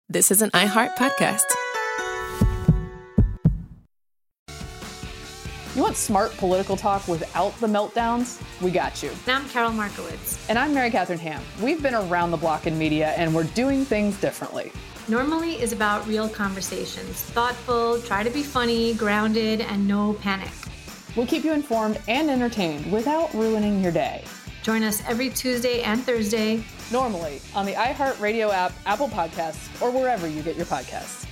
This is an iHeart podcast. You want smart political talk without the meltdowns? We got you. I'm Carol Markowitz. And I'm Mary Catherine Ham. We've been around the block in media, and we're doing things differently. Normally is about real conversations. Thoughtful, try to be funny, grounded, and no panic. We'll keep you informed and entertained without ruining your day. Join us every Tuesday and Thursday. Normally on the iHeartRadio app, Apple Podcasts, or wherever you get your podcasts.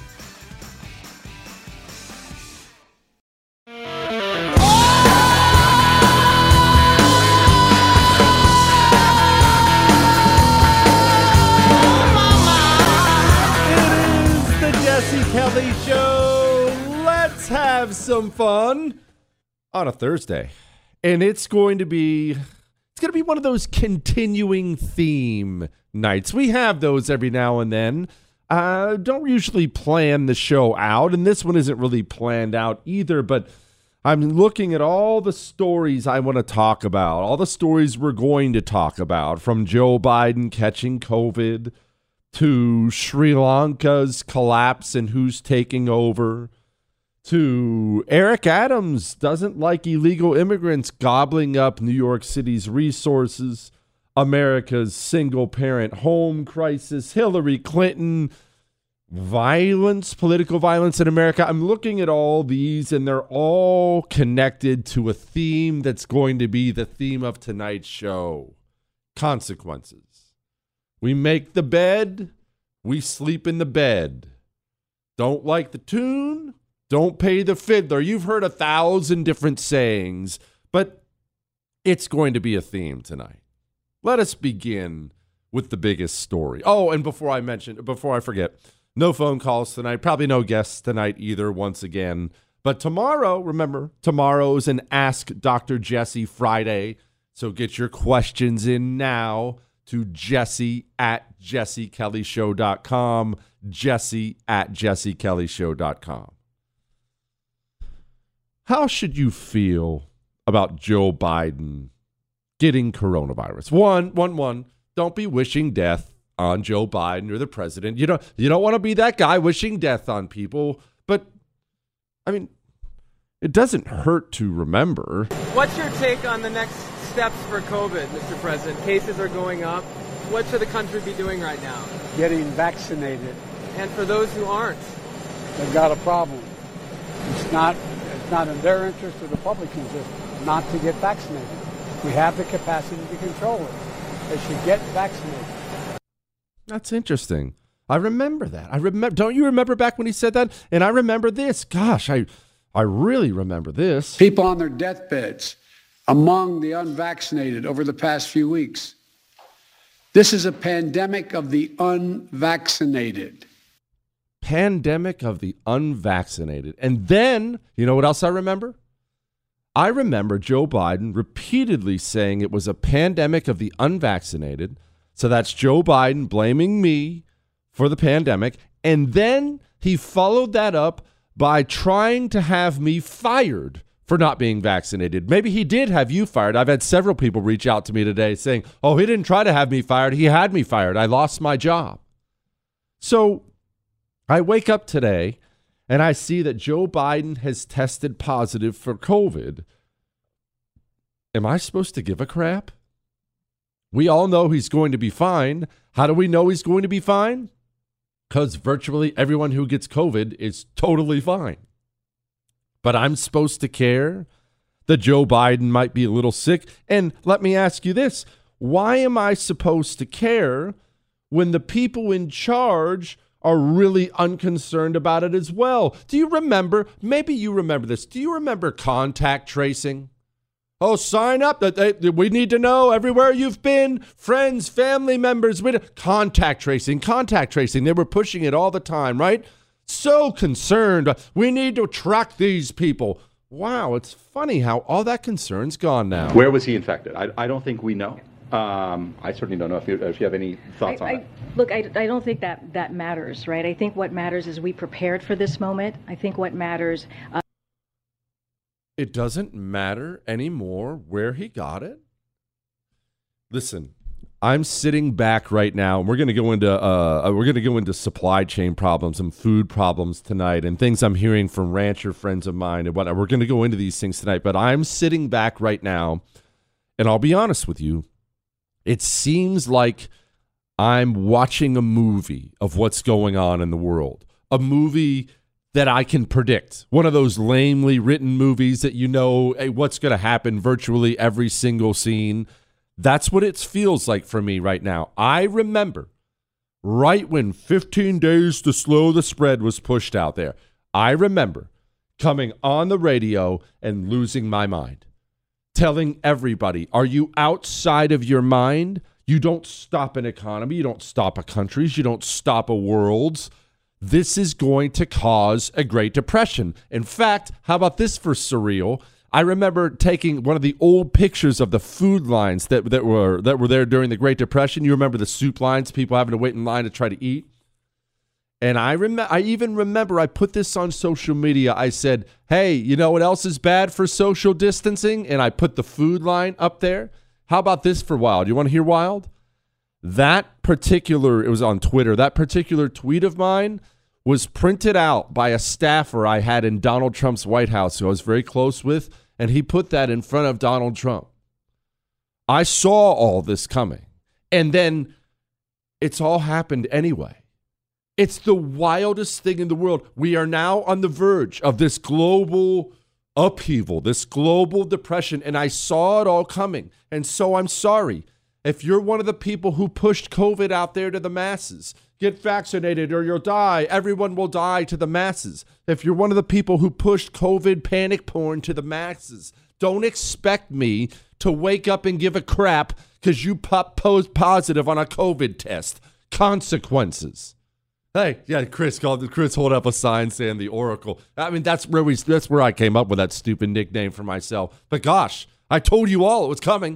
Jesse Kelly Show. Let's have some fun on a Thursday. And it's going to be one of those continuing theme nights. We have those every now and then. Don't usually plan the show out, and this one isn't really planned out either, but I'm looking at all the stories I want to talk about, all the stories we're going to talk about, from Joe Biden catching COVID to Sri Lanka's collapse and who's taking over, to Eric Adams doesn't like illegal immigrants gobbling up New York City's resources, America's single-parent home crisis, Hillary Clinton, violence, political violence in America. I'm looking at all these, and they're all connected to a theme that's going to be the theme of tonight's show: consequences. We make the bed, we sleep in the bed. Don't like the tune? Don't pay the fiddler. You've heard 1,000 different sayings, but it's going to be a theme tonight. Let us begin with the biggest story. Oh, and before I forget, no phone calls tonight, probably no guests tonight either, once again. But tomorrow, remember, tomorrow is an Ask Dr. Jesse Friday, so get your questions in now to jesse@jessekellyshow.com, jesse@jessekellyshow.com. How should you feel about Joe Biden getting coronavirus? One, don't be wishing death on Joe Biden or the president. You don't want to be that guy wishing death on people, but I mean, it doesn't hurt to remember. What's your take on the next steps for COVID, Mr. President? Cases are going up. What should the country be doing right now? Getting vaccinated. And for those who aren't? They've got a problem. It's not in their interest or the public's interest not to get vaccinated. We have the capacity to control it. They should get vaccinated. That's interesting. I remember that. Don't you remember back when he said that? And I remember this. Gosh, I really remember this. People on their deathbeds among the unvaccinated over the past few weeks. This is a pandemic of the unvaccinated. Pandemic of the unvaccinated. And then, you know what else I remember? I remember Joe Biden repeatedly saying it was a pandemic of the unvaccinated. So that's Joe Biden blaming me for the pandemic. And then he followed that up by trying to have me fired for not being vaccinated. Maybe he did have you fired. I've had several people reach out to me today saying, oh, he didn't try to have me fired. He had me fired. I lost my job. So I wake up today and I see that Joe Biden has tested positive for COVID. Am I supposed to give a crap? We all know he's going to be fine. How do we know he's going to be fine? Because virtually everyone who gets COVID is totally fine. But I'm supposed to care that Joe Biden might be a little sick? And let me ask you this. Why am I supposed to care when the people in charge are really unconcerned about it as well? Do you remember, maybe you remember this, do you remember contact tracing? Oh, sign up. We need to know everywhere you've been, friends, family members. Contact tracing. They were pushing it all the time, right? So concerned. We need to track these people. Wow, it's funny how all that concern's gone now. Where was he infected? I don't think we know. I certainly don't know if you have any thoughts on that. Look, I don't think that matters, right? I think what matters is we prepared for this moment. I think what matters... It doesn't matter anymore where he got it? Listen, I'm sitting back right now, and we're going to go into supply chain problems and food problems tonight, and things I'm hearing from rancher friends of mine and whatnot. We're going to go into these things tonight, but I'm sitting back right now, and I'll be honest with you, it seems like I'm watching a movie of what's going on in the world, a movie that I can predict, one of those lamely written movies that you know what's going to happen virtually every single scene. That's what it feels like for me right now. I remember right when 15 days to slow the spread was pushed out there, I remember coming on the radio and losing my mind, telling everybody, are you outside of your mind? You don't stop an economy. You don't stop a countries. You don't stop a world's. This is going to cause a Great Depression. In fact, how about this for surreal? I remember taking one of the old pictures of the food lines that were there during the Great Depression. You remember the soup lines, people having to wait in line to try to eat. And I even remember I put this on social media. I said, hey, you know what else is bad for social distancing? And I put the food line up there. How about this for wild? You want to hear wild? It was on Twitter, that particular tweet of mine was printed out by a staffer I had in Donald Trump's White House who I was very close with. And he put that in front of Donald Trump. I saw all this coming. And then it's all happened anyway. It's the wildest thing in the world. We are now on the verge of this global upheaval, this global depression, and I saw it all coming. And so I'm sorry. If you're one of the people who pushed COVID out there to the masses, get vaccinated or you'll die, everyone will die to the masses. If you're one of the people who pushed COVID panic porn to the masses, don't expect me to wake up and give a crap because you posed positive on a COVID test. Consequences. Hey, yeah, Chris hold up a sign saying the Oracle. I mean, that's where I came up with that stupid nickname for myself. But gosh, I told you all it was coming.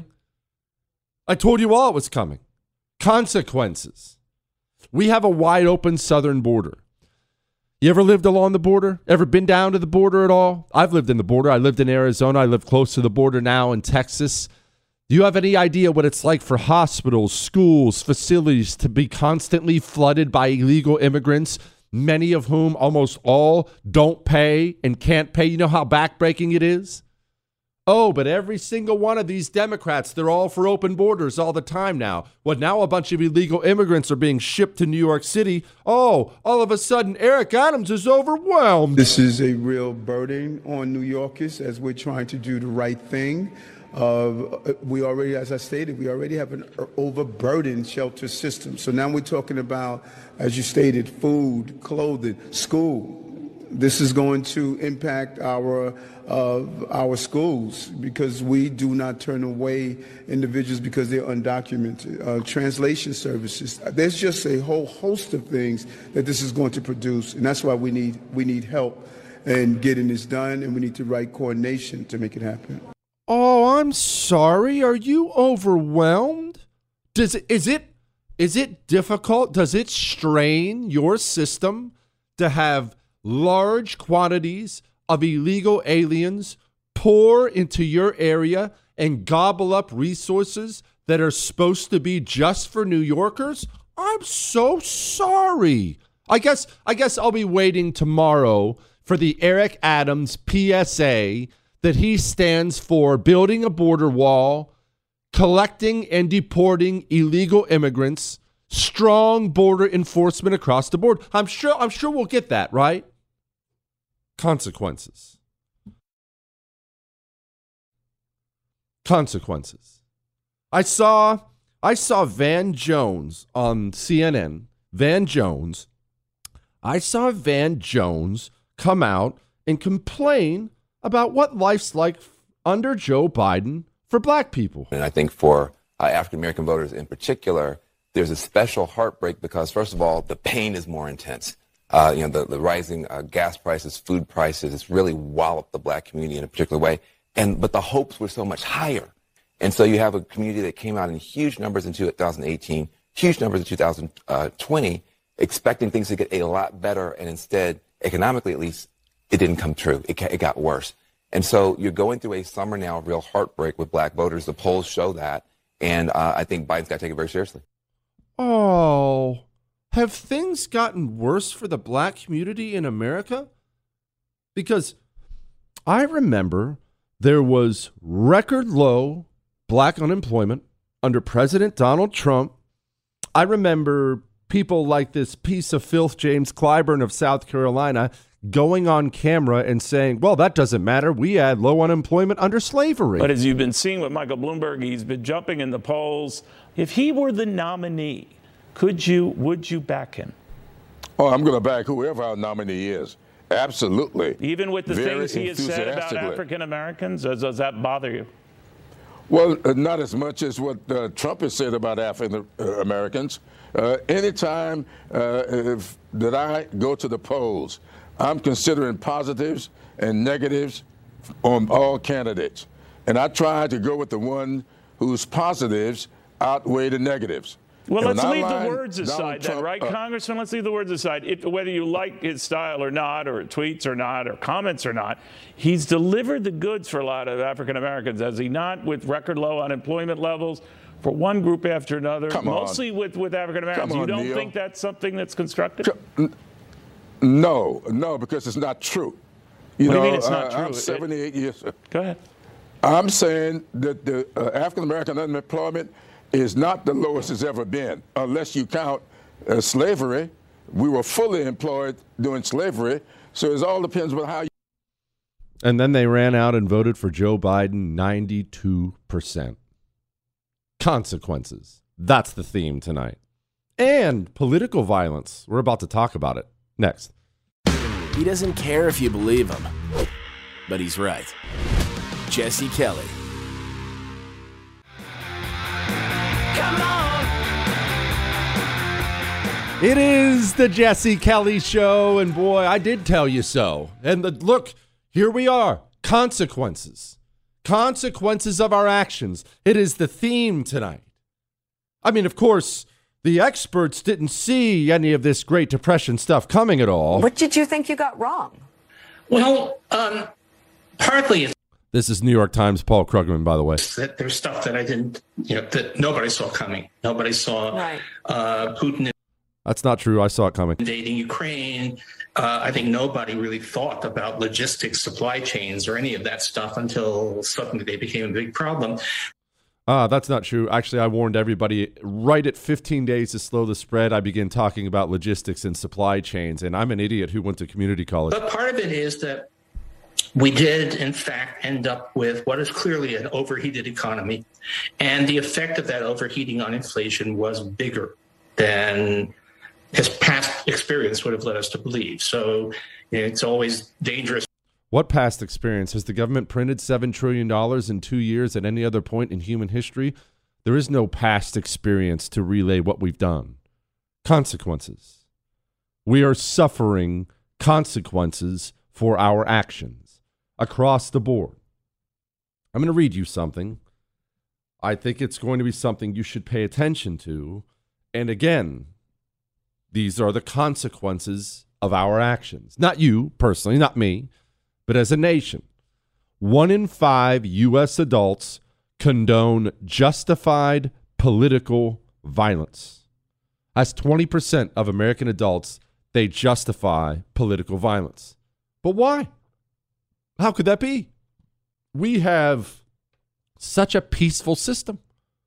Consequences. We have a wide open southern border. You ever lived along the border? Ever been down to the border at all? I've lived in the border. I lived in Arizona. I live close to the border now in Texas. Do you have any idea what it's like for hospitals, schools, facilities to be constantly flooded by illegal immigrants, many of whom, almost all, don't pay and can't pay? You know how backbreaking it is? Oh, but every single one of these Democrats, they're all for open borders all the time now. Well, now a bunch of illegal immigrants are being shipped to New York City. Oh, all of a sudden, Eric Adams is overwhelmed. This is a real burden on New Yorkers as we're trying to do the right thing. We already, as I stated, we already have an overburdened shelter system. So now we're talking about, as you stated, food, clothing, school. This is going to impact our schools because we do not turn away individuals because they're undocumented. Translation services. There's just a whole host of things that this is going to produce, and that's why we need help in getting this done, and we need the right coordination to make it happen. Oh, I'm sorry. Are you overwhelmed? Is it difficult? Does it strain your system to have large quantities of illegal aliens pour into your area and gobble up resources that are supposed to be just for New Yorkers? I'm so sorry. I guess I'll be waiting tomorrow for the Eric Adams PSA that he stands for building a border wall, collecting and deporting illegal immigrants, strong border enforcement across the board. I'm sure we'll get that, right? Consequences. I saw Van Jones on CNN. I saw Van Jones come out and complain about what life's like under Joe Biden for black people. And I think for African-American voters in particular, there's a special heartbreak because, first of all, the pain is more intense. The rising gas prices, food prices, it's really walloped the black community in a particular way. But the hopes were so much higher. And so you have a community that came out in huge numbers in 2018, huge numbers in 2020, expecting things to get a lot better. And instead, economically at least, it didn't come true. It got worse. And so you're going through a summer now of real heartbreak with black voters. The polls show that. And I think Biden's got to take it very seriously. Oh, have things gotten worse for the black community in America? Because I remember there was record low black unemployment under President Donald Trump. I remember people like this piece of filth, James Clyburn of South Carolina, going on camera and saying, well, that doesn't matter. We had low unemployment under slavery. But as you've been seeing with Michael Bloomberg, he's been jumping in the polls. If he were the nominee, would you back him? Oh, I'm going to back whoever our nominee is. Absolutely. Even with the things he has said about African Americans, does that bother you? Well, not as much as what Trump has said about African Americans. Anytime that I go to the polls, I'm considering positives and negatives on all candidates. And I try to go with the one whose positives outweigh the negatives. Well, let's leave the words aside then, right, Congressman? Let's leave the words aside. Whether you like his style or not, or tweets or not, or comments or not, he's delivered the goods for a lot of African Americans, has he not, with record low unemployment levels for one group after another, mostly with African Americans. You don't think that's something that's constructive? No, because it's not true. What do you mean it's not true? I'm 78 years. Go ahead. I'm saying that the African American unemployment is not the lowest it's ever been, unless you count slavery. We were fully employed during slavery, so it all depends on how you... And then they ran out and voted for Joe Biden, 92%. Consequences. That's the theme tonight. And political violence. We're about to talk about it next. He doesn't care if you believe him, but he's right. Jesse Kelly. Come on. It is the Jesse Kelly Show, and boy, I did tell you so. And look, here we are. Consequences. Consequences of our actions. It is the theme tonight. I mean, of course, the experts didn't see any of this Great Depression stuff coming at all. What did you think you got wrong? Well, partly this is New York Times' Paul Krugman, by the way. That there's stuff that I didn't, that nobody saw coming. Nobody saw Putin. That's not true. I saw it coming. Invading Ukraine. I think nobody really thought about logistics, supply chains, or any of that stuff until suddenly they became a big problem. That's not true. Actually, I warned everybody right at 15 days to slow the spread. I began talking about logistics and supply chains, and I'm an idiot who went to community college. But part of it is that we did, in fact, end up with what is clearly an overheated economy, and the effect of that overheating on inflation was bigger than his past experience would have led us to believe. So it's always dangerous. What past experience? Has the government printed $7 trillion in 2 years at any other point in human history? There is no past experience to relay what we've done. Consequences. We are suffering consequences for our actions across the board. I'm going to read you something. I think it's going to be something you should pay attention to. And again, these are the consequences of our actions. Not you personally, not me, but as a nation. 1 in 5 U.S. adults condone justified political violence. That's 20% of American adults. They justify political violence. But why? How could that be? We have such a peaceful system.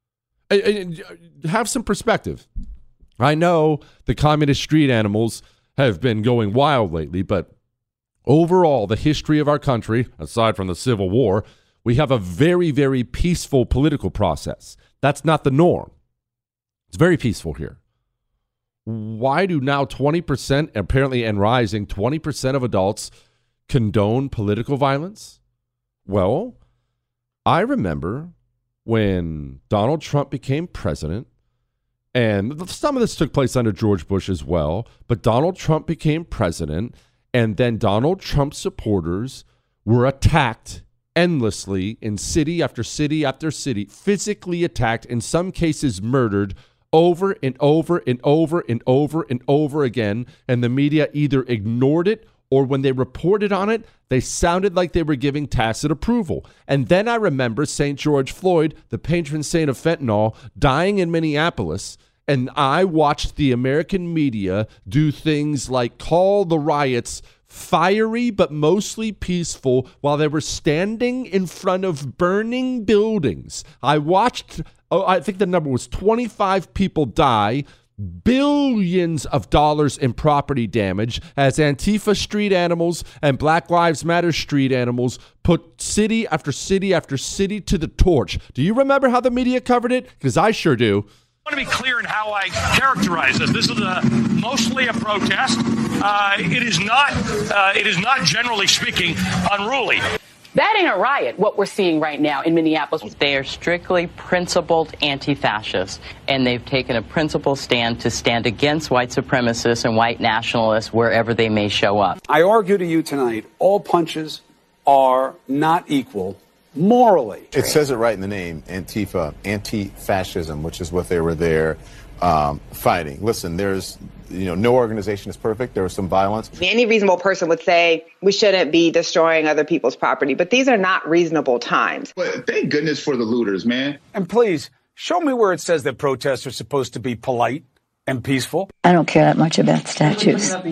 Have some perspective. I know the communist street animals have been going wild lately, but overall, the history of our country, aside from the Civil War, we have a very, very peaceful political process. That's not the norm. It's very peaceful here. Why do now 20%, apparently and rising, 20% of adults condone political violence? Well, I remember when Donald Trump became president, and some of this took place under George Bush as well, but Donald Trump became president, and then Donald Trump supporters were attacked endlessly in city after city after city, physically attacked, in some cases murdered, over and over and over and over and over again, and the media either ignored it or when they reported on it, they sounded like they were giving tacit approval. And then I remember St. George Floyd, the patron saint of fentanyl, dying in Minneapolis, and I watched the American media do things like call the riots fiery but mostly peaceful while they were standing in front of burning buildings. I watched, I think the number was 25 people die, billions of dollars in property damage as Antifa street animals and Black Lives Matter street animals put city after city after city to the torch. Do you remember how the media covered it? Because I sure do. I want to be clear in how I characterize this. This is mostly a protest. It is not, generally speaking, unruly. That ain't a riot, what we're seeing right now in Minneapolis. They are strictly principled anti-fascists, and they've taken a principled stand to stand against white supremacists and white nationalists wherever they may show up. I argue to you tonight, all punches are not equal morally. It says it right in the name, Antifa, anti-fascism, which is what they were there fighting. Listen, there's, no organization is perfect. There was some violence. Any reasonable person would say we shouldn't be destroying other people's property, but these are not reasonable times. But thank goodness for the looters, man. And please, show me where it says that protests are supposed to be polite and peaceful. I don't care that much about statues. Shouldn't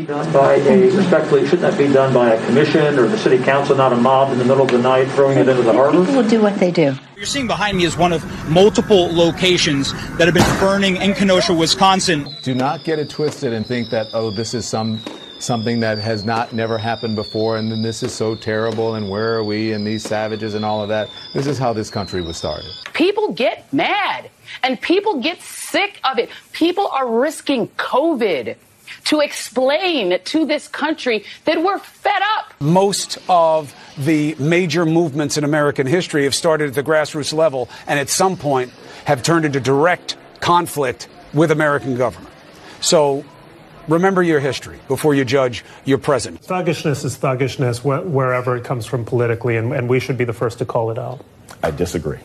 that be done by a commission or the city council, not a mob in the middle of the night throwing it into the harbor? People will do what they do. You're seeing behind me is one of multiple locations that have been burning in Kenosha, Wisconsin. Do not get it twisted and think that, this is something that has never happened before, and then this is so terrible, and where are we, and these savages and all of that. This is how this country was started. People get mad, and people get sick of it. People are risking COVID to explain to this country that we're fed up. Most of the major movements in American history have started at the grassroots level and at some point have turned into direct conflict with American government. So remember your history before you judge your present. Thuggishness is thuggishness wherever it comes from politically, and we should be the first to call it out. I disagree.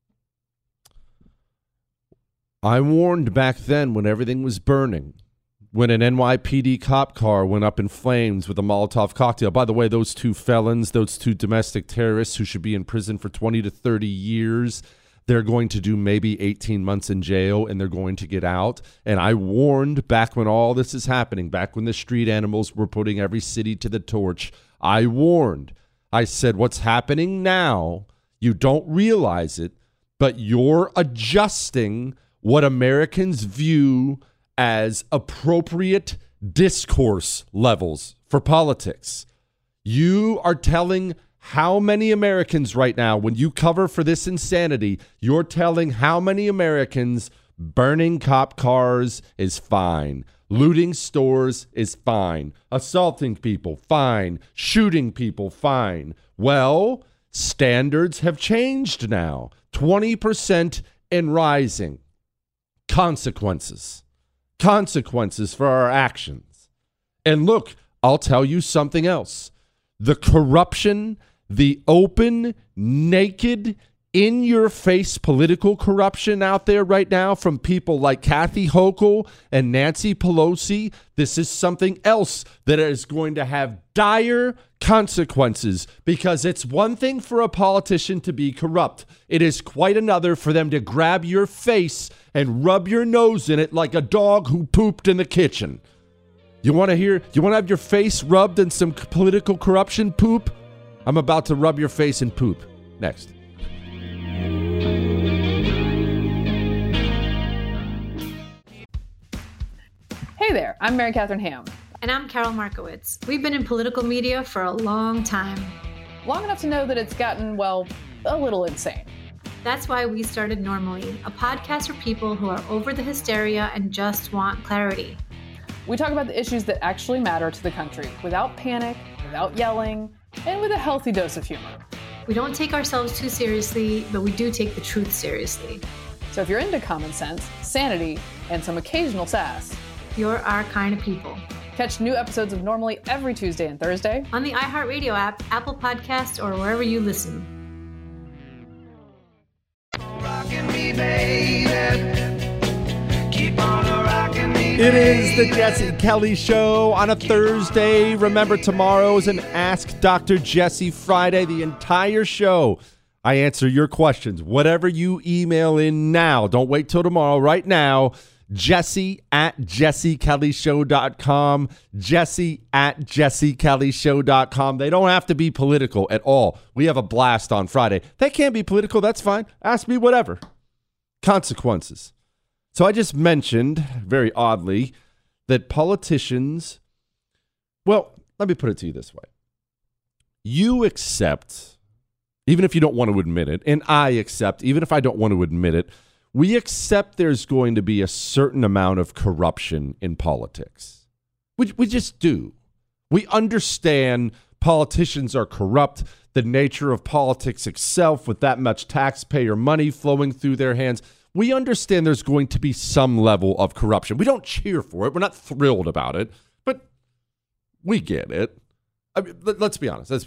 I warned back then when everything was burning, when an NYPD cop car went up in flames with a Molotov cocktail. By the way, those two felons, those two domestic terrorists who should be in prison for 20 to 30 years, they're going to do maybe 18 months in jail and they're going to get out. And I warned back when all this is happening, back when the street animals were putting every city to the torch, I warned. I said, what's happening now, you don't realize it, but you're adjusting what Americans view as appropriate discourse levels for politics. You are telling how many Americans right now, when you cover for this insanity, you're telling how many Americans burning cop cars is fine, looting stores is fine, assaulting people, fine, shooting people, fine. Well, standards have changed now, 20% and rising. Consequences for our actions. And look, I'll tell you something else. The corruption, the open, naked, in-your-face political corruption out there right now from people like Kathy Hochul and Nancy Pelosi, this is something else that is going to have dire consequences, because it's one thing for a politician to be corrupt. It is quite another for them to grab your face and rub your nose in it like a dog who pooped in the kitchen. You want to have your face rubbed in some political corruption poop? I'm about to rub your face in poop. Next. Hey there, I'm Mary Catherine Ham. And I'm Carol Markowitz. We've been in political media for a long time. Long enough to know that it's gotten, well, a little insane. That's why we started Normally, a podcast for people who are over the hysteria and just want clarity. We talk about the issues that actually matter to the country without panic, without yelling, and with a healthy dose of humor. We don't take ourselves too seriously, but we do take the truth seriously. So if you're into common sense, sanity, and some occasional sass, you're our kind of people. Catch new episodes of Normally every Tuesday and Thursday on the iHeartRadio app, Apple Podcasts, or wherever you listen. Rockin' me, baby. Keep on rockin' me. It is the Jesse Kelly Show on a Thursday. Remember, tomorrow is an Ask Dr. Jesse Friday. The entire show, I answer your questions. Whatever you email in now, don't wait till tomorrow. Right now, Jesse@JesseKellyShow.com. Jesse@JesseKellyShow.com. They don't have to be political at all. We have a blast on Friday. They can't be political. That's fine. Ask me whatever. Consequences. So I just mentioned, very oddly, that politicians, well, let me put it to you this way. You accept, even if you don't want to admit it, and I accept, even if I don't want to admit it, we accept there's going to be a certain amount of corruption in politics. We just do. We understand politicians are corrupt, the nature of politics itself with that much taxpayer money flowing through their hands. We understand there's going to be some level of corruption. We don't cheer for it. We're not thrilled about it, but we get it. I mean, let's be honest.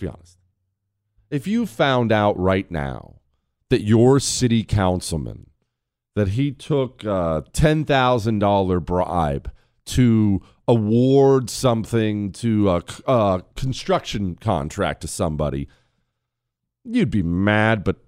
If you found out right now that your city councilman, that he took a $10,000 bribe to award something to a construction contract to somebody, you'd be mad, but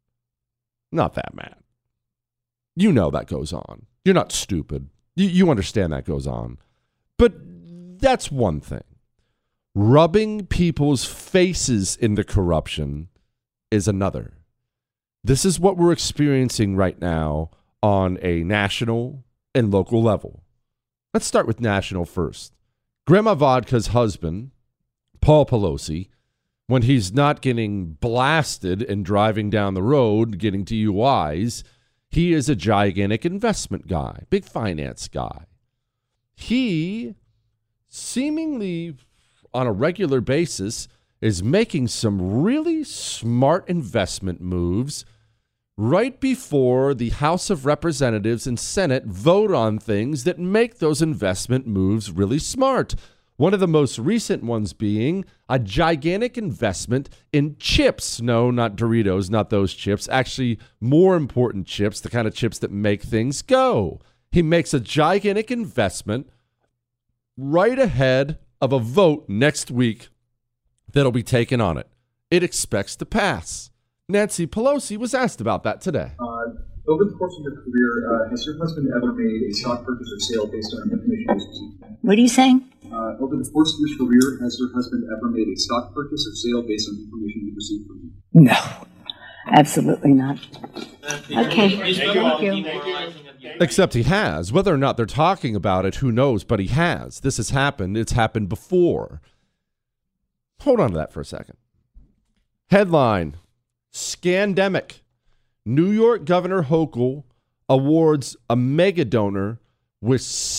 not that mad. You know that goes on. You're not stupid. You understand that goes on. But that's one thing. Rubbing people's faces into corruption is another. This is what we're experiencing right now on a national and local level. Let's start with national first. Grandma Vodka's husband, Paul Pelosi, when he's not getting blasted and driving down the road, getting DUIs, he is a gigantic investment guy, big finance guy. He seemingly on a regular basis is making some really smart investment moves right before the House of Representatives and Senate vote on things that make those investment moves really smart. One of the most recent ones being a gigantic investment in chips. No, not Doritos, not those chips. Actually, more important chips, the kind of chips that make things go. He makes a gigantic investment right ahead of a vote next week that'll be taken on it. It expects to pass. Nancy Pelosi was asked about that today. Over the course of your career, has your husband ever made a stock purchase or sale based on information he received? What are you saying? Over the course of your career, has your husband ever made a stock purchase or sale based on information he received from you? No, absolutely not. Okay, thank you. Except he has. Whether or not they're talking about it, who knows, but he has. This has happened. It's happened before. Hold on to that for a second. Headline, Scandemic. New York Governor Hochul awards a mega donor with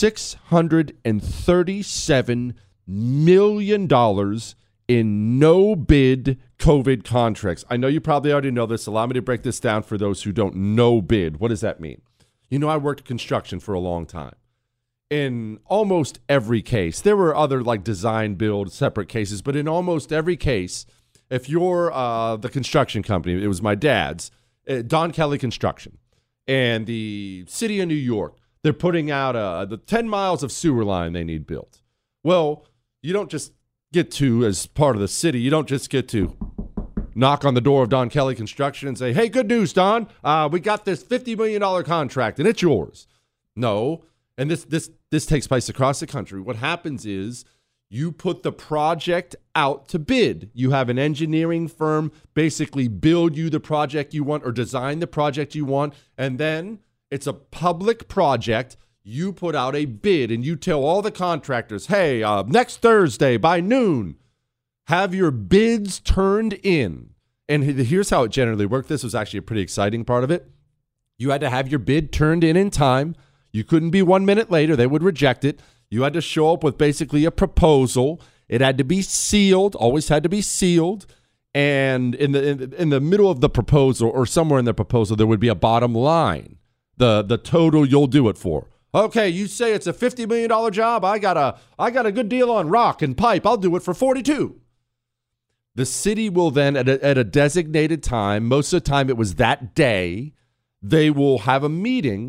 $637 million in no-bid COVID contracts. I know you probably already know this. Allow me to break this down for those who don't know bid. What does that mean? You know, I worked construction for a long time. In almost every case, there were other like design, build, separate cases, but in almost every case, if you're the construction company, it was my dad's, Don Kelly Construction, and the city of New York, they're putting out the 10 miles of sewer line they need built. Well, you don't just get to, as part of the city, you don't just get to knock on the door of Don Kelly Construction and say, hey, good news, Don. We got this $50 million contract, and it's yours. No, and this takes place across the country. What happens is you put the project out to bid. You have an engineering firm basically build you the project you want or design the project you want, and then it's a public project. You put out a bid, and you tell all the contractors, hey, next Thursday by noon, have your bids turned in. And here's how it generally worked. This was actually a pretty exciting part of it. You had to have your bid turned in time. You couldn't be 1 minute later. They would reject it. You had to show up with basically a proposal. It had to be sealed, always had to be sealed. And in the middle of the proposal or somewhere in the proposal, there would be a bottom line, the total you'll do it for. Okay, you say it's a $50 million job. I got a good deal on rock and pipe. I'll do it for 42. The city will then, at a designated time, most of the time it was that day, they will have a meeting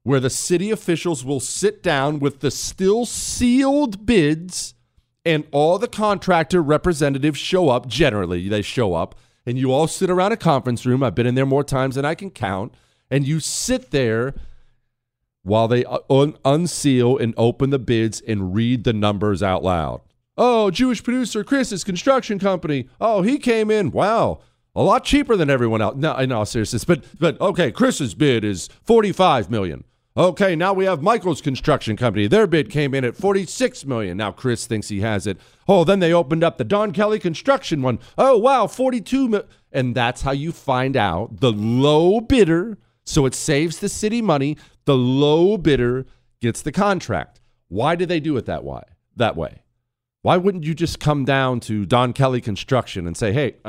where the city officials will sit down with the still sealed bids and all the contractor representatives show up. Generally, they show up and you all sit around a conference room. I've been in there more times than I can count. And you sit there while they unseal and open the bids and read the numbers out loud. Oh, Jewish producer Chris's construction company. Oh, he came in. Wow. A lot cheaper than everyone else. No, in all seriousness. But okay, Chris's bid is $45 million. Okay, now we have Michael's construction company. Their bid came in at $46 million. Now Chris thinks he has it. Oh, then they opened up the Don Kelly construction one. Oh, wow, $42 million. And that's how you find out the low bidder, so it saves the city money, the low bidder gets the contract. Why do they do it that way? Why wouldn't you just come down to Don Kelly Construction and say, hey,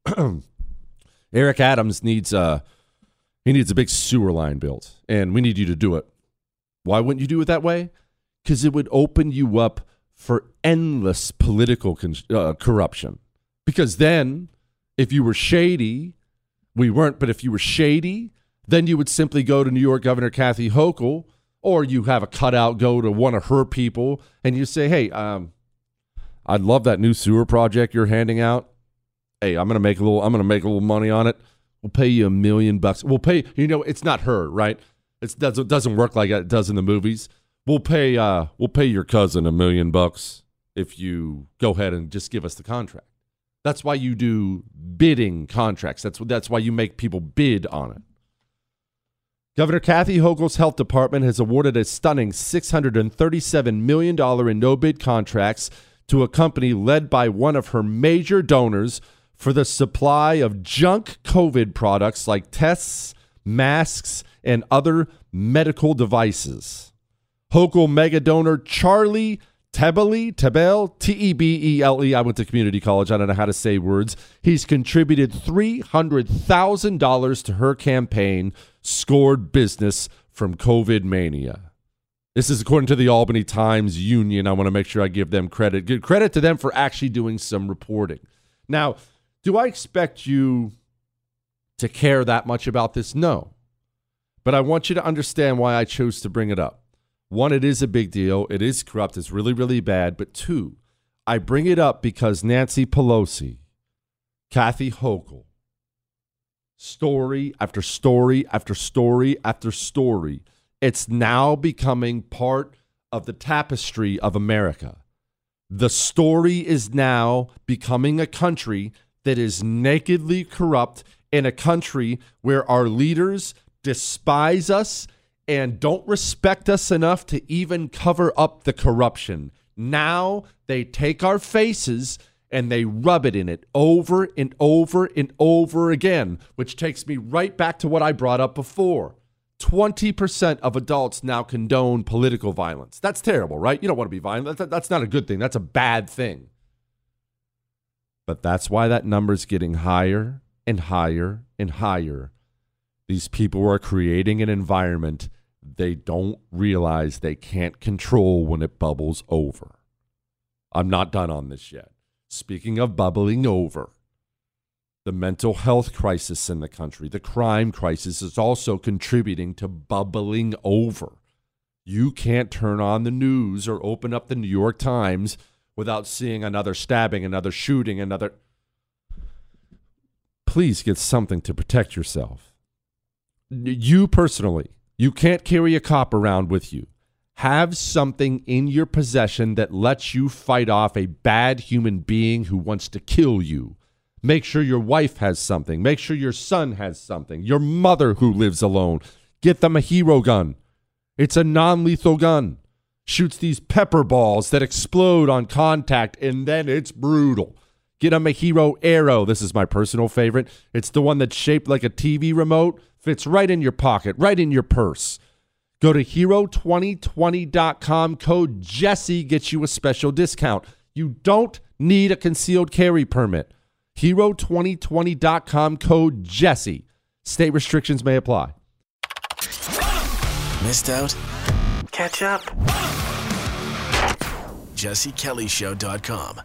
Eric Adams needs a big sewer line built, and we need you to do it. Why wouldn't you do it that way? Because it would open you up for endless political corruption. Because then, if you were shady, we weren't, but if you were shady, then you would simply go to New York Governor Kathy Hochul, or you have a cutout go to one of her people, and you say, hey, I'd love that new sewer project you're handing out. Hey, I'm gonna make a little money on it. We'll pay you $1 million. We'll pay. It's not her, right? It doesn't work like it does in the movies. We'll pay your cousin $1 million if you go ahead and just give us the contract. That's why you do bidding contracts. That's why you make people bid on it. Governor Kathy Hochul's health department has awarded a stunning $637 million in no-bid contracts to a company led by one of her major donors for the supply of junk COVID products like tests, masks, and other medical devices. Hochul mega donor Charlie Tebele, T-E-B-E-L-E. I went to community college. I don't know how to say words. He's contributed $300,000 to her campaign, scored business from COVID mania. This is according to the Albany Times Union. I want to make sure I give them credit. Give credit to them for actually doing some reporting. Now, do I expect you to care that much about this? No. But I want you to understand why I chose to bring it up. One, it is a big deal. It is corrupt. It's really, really bad. But two, I bring it up because Nancy Pelosi, Kathy Hochul, story after story after story after story, it's now becoming part of the tapestry of America. The story is now becoming a country that is nakedly corrupt, in a country where our leaders despise us and don't respect us enough to even cover up the corruption. Now they take our faces and they rub it in it over and over and over again, which takes me right back to what I brought up before. 20% of adults now condone political violence. That's terrible, right? You don't want to be violent. That's not a good thing. That's a bad thing. But that's why that number is getting higher and higher and higher. These people are creating an environment they don't realize they can't control when it bubbles over. I'm not done on this yet. Speaking of bubbling over, the mental health crisis in the country, the crime crisis is also contributing to bubbling over. You can't turn on the news or open up the New York Times without seeing another stabbing, another shooting, another... Please get something to protect yourself. You personally, you can't carry a cop around with you. Have something in your possession that lets you fight off a bad human being who wants to kill you. Make sure your wife has something. Make sure your son has something. Your mother who lives alone. Get them a hero gun. It's a non-lethal gun. Shoots these pepper balls that explode on contact, and then it's brutal. Get them a Hero Arrow. This is my personal favorite. It's the one that's shaped like a TV remote. Fits right in your pocket, right in your purse. Go to Hero2020.com. Code Jesse gets you a special discount. You don't need a concealed carry permit. Hero2020.com. Code Jesse. State restrictions may apply. Missed out? Catch up. JesseKellyShow.com.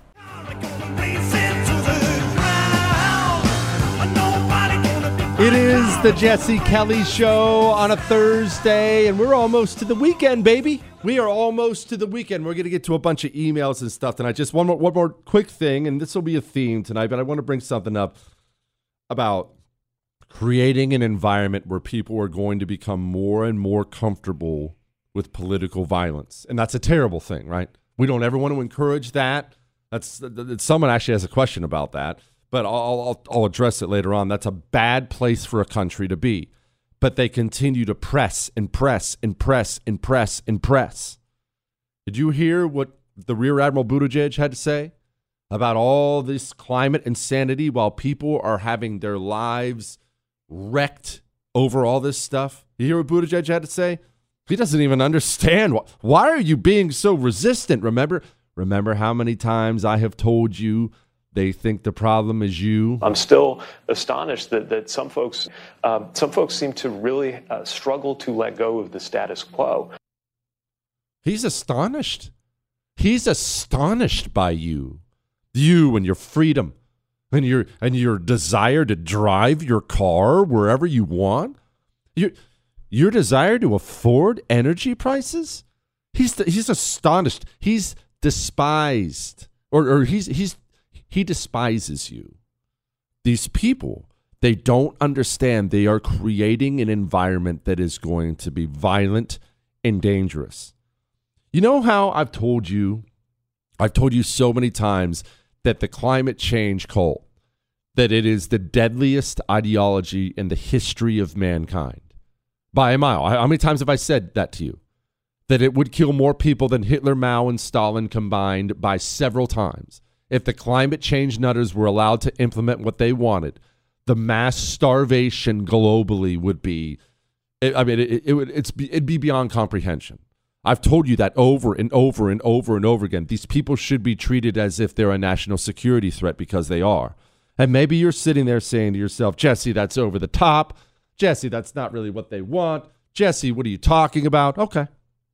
It is the Jesse Kelly Show on a Thursday, and we're almost to the weekend, baby. We are almost to the weekend. We're going to get to a bunch of emails and stuff tonight. Just one more quick thing, and this will be a theme tonight, but I want to bring something up about creating an environment where people are going to become more and more comfortable with political violence. And that's a terrible thing, right? We don't ever want to encourage that. Someone actually has a question about that, but I'll address it later on. That's a bad place for a country to be. But they continue to press and press and press and press and press. Did you hear what the Rear Admiral Buttigieg had to say about all this climate insanity while people are having their lives wrecked over all this stuff? You hear what Buttigieg had to say? He doesn't even understand. Why are you being so resistant? Remember how many times I have told you they think the problem is you? I'm still astonished that some folks seem to really struggle to let go of the status quo. He's astonished. He's astonished by you and your freedom and your desire to drive your car wherever you want. Your desire to afford energy prices. He's astonished. He's despised, or he despises you. These people, they don't understand they are creating an environment that is going to be violent and dangerous. You know how I've told you so many times that the climate change cult, that it is the deadliest ideology in the history of mankind. By a mile. How many times have I said that to you? That it would kill more people than Hitler, Mao, and Stalin combined by several times. If the climate change nutters were allowed to implement what they wanted, the mass starvation globally would be, it'd be beyond comprehension. I've told you that over and over and over and over again. These people should be treated as if they're a national security threat, because they are. And maybe you're sitting there saying to yourself, Jesse, that's over the top. Jesse, that's not really what they want. Jesse, what are you talking about? Okay.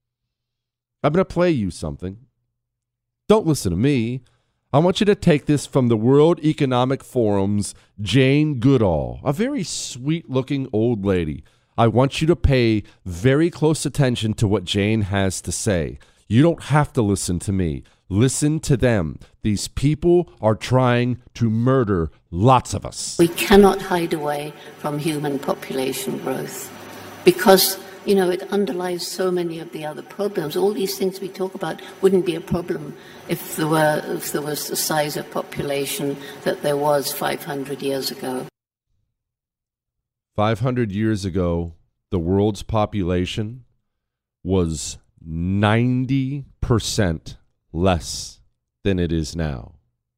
I'm going to play you something. Don't listen to me. I want you to take this from the World Economic Forum's Jane Goodall, a very sweet-looking old lady. I want you to pay very close attention to what Jane has to say. You don't have to listen to me. Listen to them. These people are trying to murder lots of us. We cannot hide away from human population growth because, it underlies so many of the other problems. All these things we talk about wouldn't be a problem if there was the size of population that there was 500 years ago. 500 years ago, the world's population was 90% less than it is now.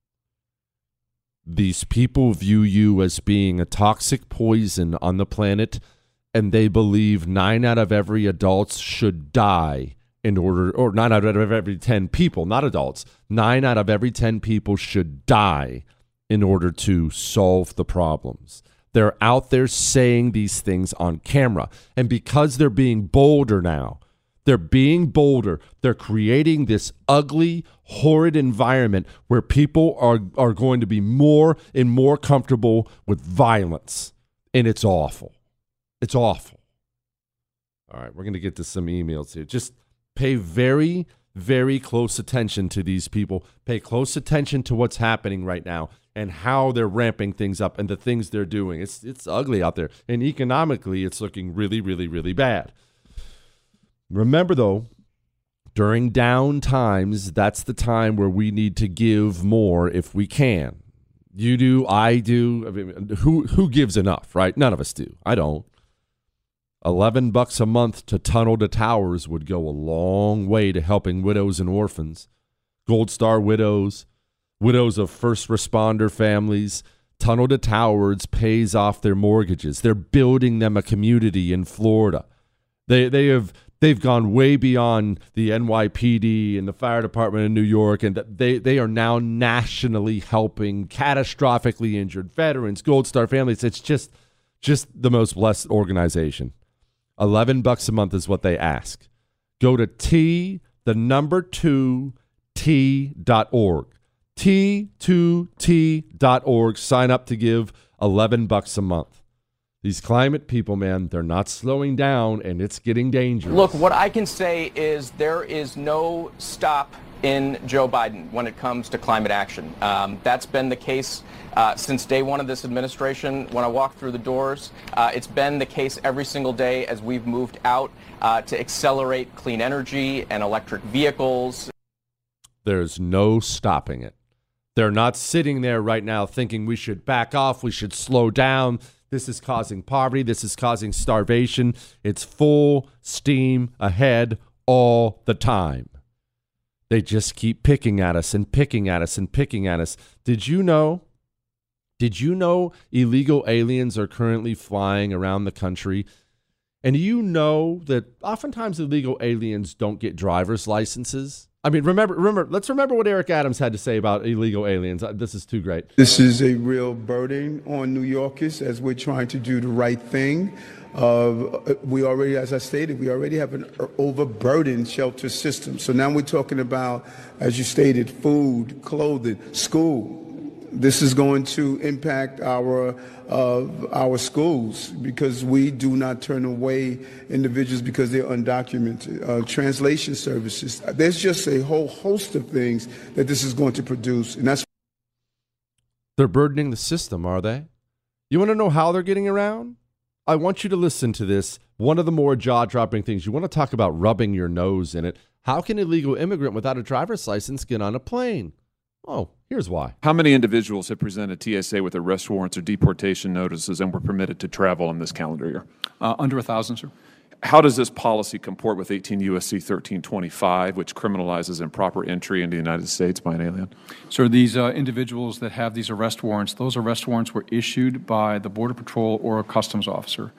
These people view you as being a toxic poison on the planet, and they believe 9 out of every adults should die in order, or 9 out of every 10 people, not adults, 9 out of every 10 people should die in order to solve the problems. They're out there saying these things on camera, and because they're being bolder now, they're creating this ugly, horrid environment where people are going to be more and more comfortable with violence. And it's awful. It's awful. All right, we're going to get to some emails here. Just pay very, very close attention to these people. Pay close attention to what's happening right now and how they're ramping things up and the things they're doing. It's ugly out there. And economically, it's looking really, really, really bad. Remember, though, during down times, that's the time where we need to give more if we can. You do, I do. I mean, who gives enough, right? None of us do. I don't. $11 a month to Tunnel to Towers would go a long way to helping widows and orphans, Gold Star widows, widows of first responder families. Tunnel to Towers pays off their mortgages. They're building them a community in Florida. They've gone way beyond the NYPD and the fire department in New York, and they are now nationally helping catastrophically injured veterans, Gold Star families. It's just the most blessed organization. $11 a month is what they ask. Go to T2T.org. T2T.org. Sign up to give $11 a month. These climate people, man, they're not slowing down, and it's getting dangerous. Look, what I can say is there is no stop in Joe Biden when it comes to climate action. That's been the case since day one of this administration. When I walk through the doors, it's been the case every single day as we've moved out to accelerate clean energy and electric vehicles. There's no stopping it. They're not sitting there right now thinking we should back off, we should slow down. This is causing poverty. This is causing starvation. It's full steam ahead all the time. They just keep picking at us and picking at us and picking at us. Did you know illegal aliens are currently flying around the country? And do you know that oftentimes illegal aliens don't get driver's licenses? I mean, let's remember what Eric Adams had to say about illegal aliens. This is too great. This is a real burden on New Yorkers as we're trying to do the right thing. We already, as I stated, we already have an overburdened shelter system. So now we're talking about, as you stated, food, clothing, school. This is going to impact our schools because we do not turn away individuals because they're undocumented. Translation services. There's just a whole host of things that this is going to produce, and that's. They're burdening the system, are they? You want to know how they're getting around? I want you to listen to this. One of the more jaw-dropping things. You want to talk about rubbing your nose in it. How can an illegal immigrant without a driver's license get on a plane? Oh, here's why. How many individuals have presented TSA with arrest warrants or deportation notices and were permitted to travel in this calendar year? Under 1,000, sir. How does this policy comport with 18 U.S.C. 1325, which criminalizes improper entry into the United States by an alien? Sir, these individuals that have these arrest warrants, those arrest warrants were issued by the Border Patrol or a customs officer,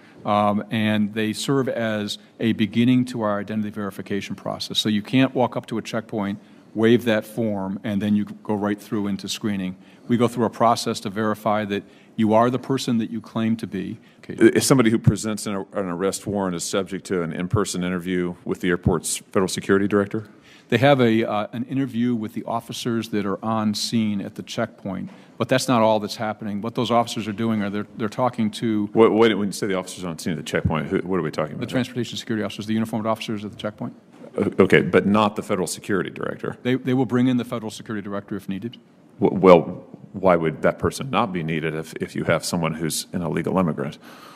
and they serve as a beginning to our identity verification process. So you can't walk up to a checkpoint, waive that form, and then you go right through into screening. We go through a process to verify that you are the person that you claim to be. If somebody who presents an arrest warrant is subject to an in-person interview with the airport's federal security director? They have an interview with the officers that are on scene at the checkpoint, but that's not all that's happening. What those officers are doing are they're talking to... When you say the officers on scene at the checkpoint, what are we talking about? The transportation security officers, the uniformed officers at the checkpoint. Okay, but not the federal security director. They will bring in the federal security director if needed. Well, why would that person not be needed if you have someone who's an illegal immigrant?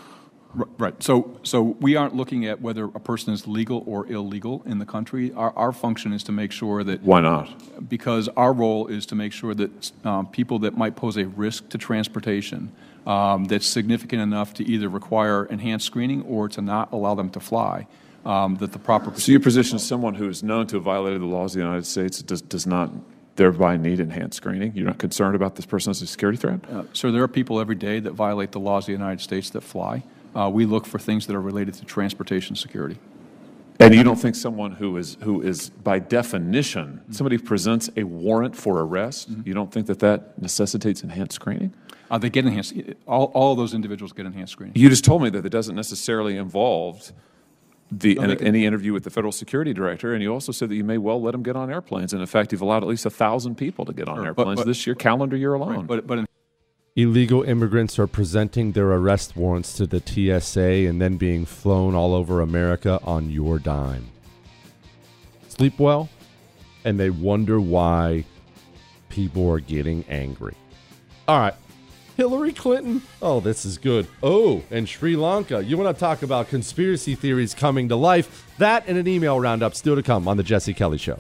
Right. So we aren't looking at whether a person is legal or illegal in the country. Our function is to make sure that... Why not? Because our role is to make sure that people that might pose a risk to transportation that's significant enough to either require enhanced screening or to not allow them to fly, that the proper... So your position is someone who is known to have violated the laws of the United States does not thereby need enhanced screening? You're not concerned about this person as a security threat? Sir, there are people every day that violate the laws of the United States that fly. We look for things that are related to transportation security. And you don't think someone who is by definition, somebody presents a warrant for arrest, you don't think that necessitates enhanced screening? They get enhanced. All of those individuals get enhanced screening. You just told me that it doesn't necessarily involve any interview with the federal security director, and you also said that you may well let them get on airplanes. And in fact, you've allowed at least 1,000 people to get on airplanes this year, calendar year alone. Right, but illegal immigrants are presenting their arrest warrants to the TSA and then being flown all over America on your dime. Sleep well, and they wonder why people are getting angry. All right. Hillary Clinton. Oh, this is good. Oh, and Sri Lanka. You want to talk about conspiracy theories coming to life? That and an email roundup still to come on The Jesse Kelly Show.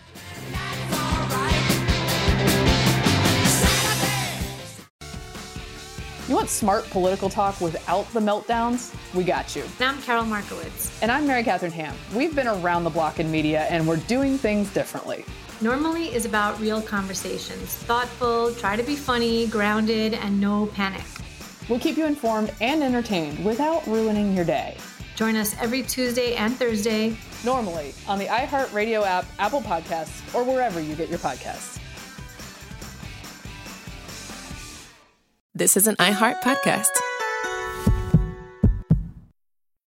You want smart political talk without the meltdowns? We got you. And I'm Carol Markowitz. And I'm Mary Catherine Ham. We've been around the block in media, and we're doing things differently. Normally is about real conversations. Thoughtful, try to be funny, grounded, and no panic. We'll keep you informed and entertained without ruining your day. Join us every Tuesday and Thursday. Normally on the iHeartRadio app, Apple Podcasts, or wherever you get your podcasts. This is an iHeart podcast.